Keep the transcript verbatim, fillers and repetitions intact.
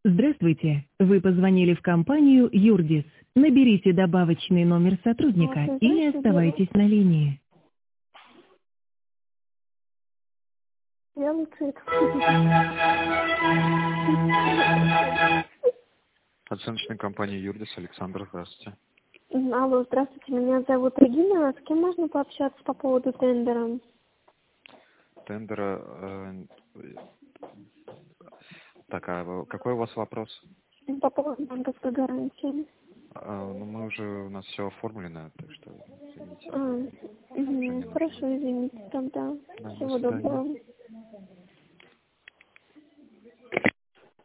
Здравствуйте. Вы позвонили в компанию Юрдис. Наберите добавочный номер сотрудника Вот, или знаете, дело, оставайтесь на линии. я лучше это Оценочная компания Юрдис, Александр, здравствуйте. Алло, здравствуйте, меня зовут Регина. С кем можно пообщаться по поводу тендера? Тендера. Э, так, а вы- какой у вас вопрос? По поводу банковской гарантии. А, ну, мы уже, у нас все оформлено, так что, извините. А, Уже не угу, нужно. хорошо, извините, тогда. Да, до Всего свидания. доброго.